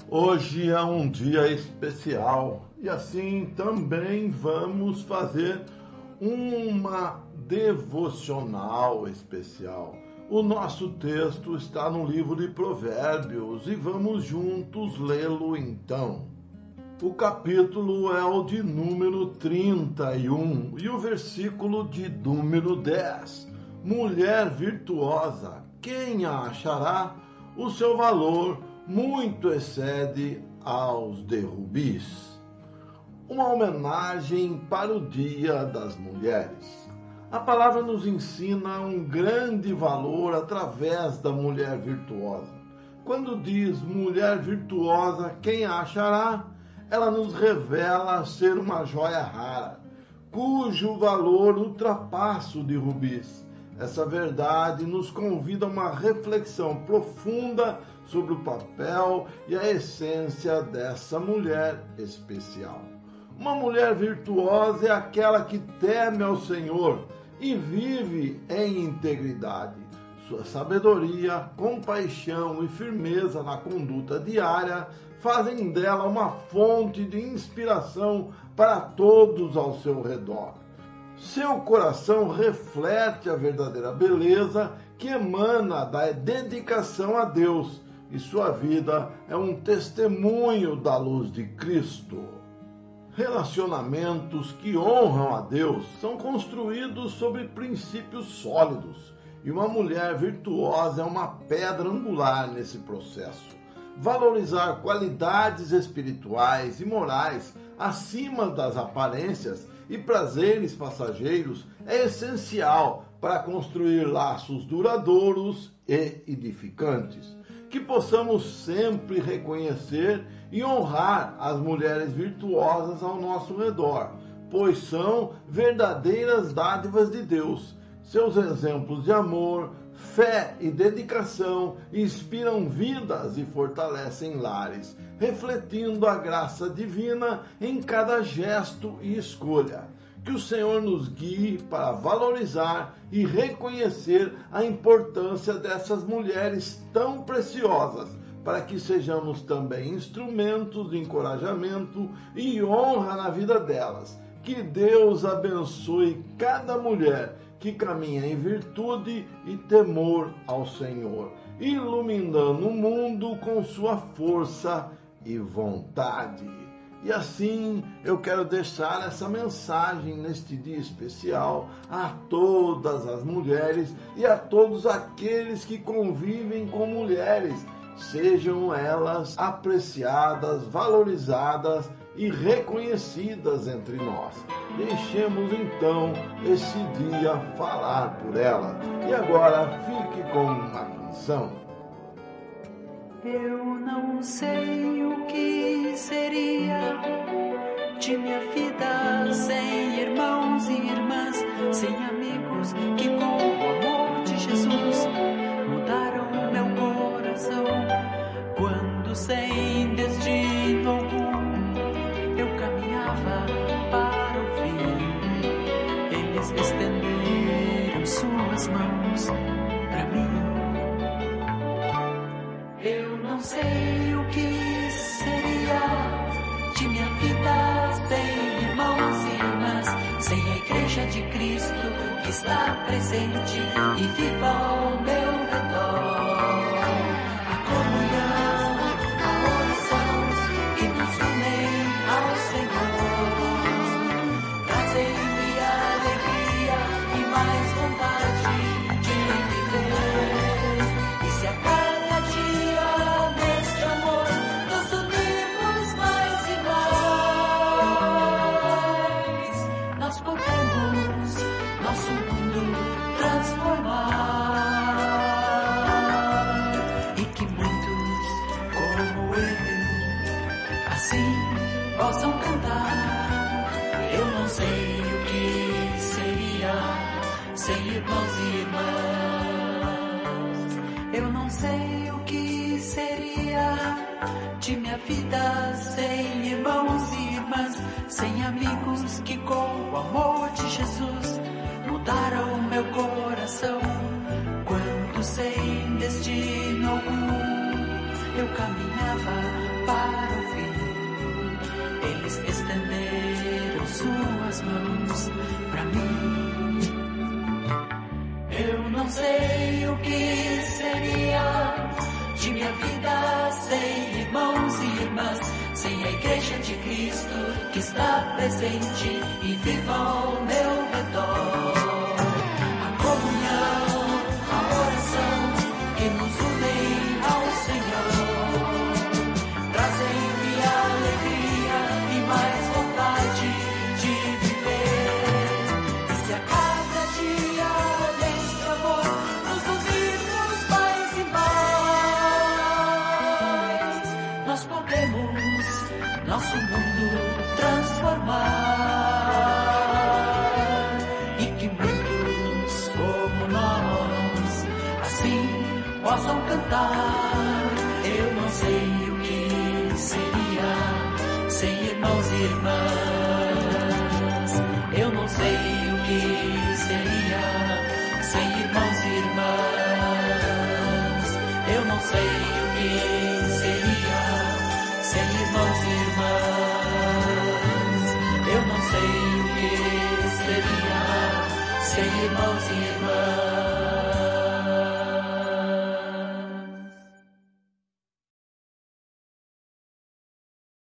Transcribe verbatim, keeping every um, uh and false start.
Hoje é um dia especial e assim também vamos fazer uma devocional especial. O nosso texto está no livro de Provérbios e vamos juntos lê-lo então. O capítulo é o de número trinta e um e o versículo de número dez. Mulher virtuosa, quem a achará? O seu valor muito excede aos de rubis. Uma homenagem para o Dia das Mulheres. A palavra nos ensina um grande valor através da mulher virtuosa. Quando diz mulher virtuosa, quem a achará? Ela nos revela ser uma joia rara, cujo valor ultrapassa o de rubis. Essa verdade nos convida a uma reflexão profunda sobre o papel e a essência dessa mulher especial. Uma mulher virtuosa é aquela que teme ao Senhor e vive em integridade. Sua sabedoria, compaixão e firmeza na conduta diária fazem dela uma fonte de inspiração para todos ao seu redor. Seu coração reflete a verdadeira beleza que emana da dedicação a Deus, e sua vida é um testemunho da luz de Cristo. Relacionamentos que honram a Deus são construídos sobre princípios sólidos, e uma mulher virtuosa é uma pedra angular nesse processo. Valorizar qualidades espirituais e morais acima das aparências e prazeres passageiros é essencial para construir laços duradouros e edificantes. Que possamos sempre reconhecer e honrar as mulheres virtuosas ao nosso redor, pois são verdadeiras dádivas de Deus. Seus exemplos de amor, fé e dedicação inspiram vidas e fortalecem lares, refletindo a graça divina em cada gesto e escolha. Que o Senhor nos guie para valorizar e reconhecer a importância dessas mulheres tão preciosas, para que sejamos também instrumentos de encorajamento e honra na vida delas. Que Deus abençoe cada mulher que caminha em virtude e temor ao Senhor, iluminando o mundo com sua força e vontade. E assim eu quero deixar essa mensagem neste dia especial a todas as mulheres e a todos aqueles que convivem com mulheres, sejam elas apreciadas, valorizadas e reconhecidas entre nós. Deixemos então esse dia falar por ela. E agora fique com uma canção. Eu não sei o que seria de minha vida sem irmãos e irmãs, sem amigos que com o amor de Jesus mudaram meu coração. Quando sem destino algum eu caminhava para o fim, eles estenderam suas mãos para mim. Eu não sei o que seria de minha vida sem irmãos e irmãs, sem a igreja de Cristo que está presente e viva ao meu redor. A comunhão, a oração que nos unem ao Senhor, trazem-me alegria e mais vontade de viver. E se a cada dia neste amor nos unimos mais e mais, nós podemos nosso mundo transformar. E que muitos como eu assim possam cantar. Eu não sei o que seria sem irmãos e irmãs. Eu não sei o que seria de minha vida sem irmãos e irmãs, sem amigos que com o amor de Jesus mudaram meu coração. Quando sem destino algum eu caminhava para Eu não sei o que seria de minha vida sem irmãos e irmãs, sem a Igreja de Cristo que está presente e viva ao meu redor. A comunhão, a oração que nos unem ao Senhor, trazem-me alegria e mais vontade de viver. E se a cada dia deste amor nos unirmos mais e mais, nós podemos nosso mundo transformar, e que muitos como nós assim possam cantar. Eu não sei o que seria sem irmãos e irmãs. Eu não sei o que seria sem irmãos e irmãs. Eu não sei o que seria sem irmãos e irmãs. Eu não sei o que seria sem irmãos e irmãs.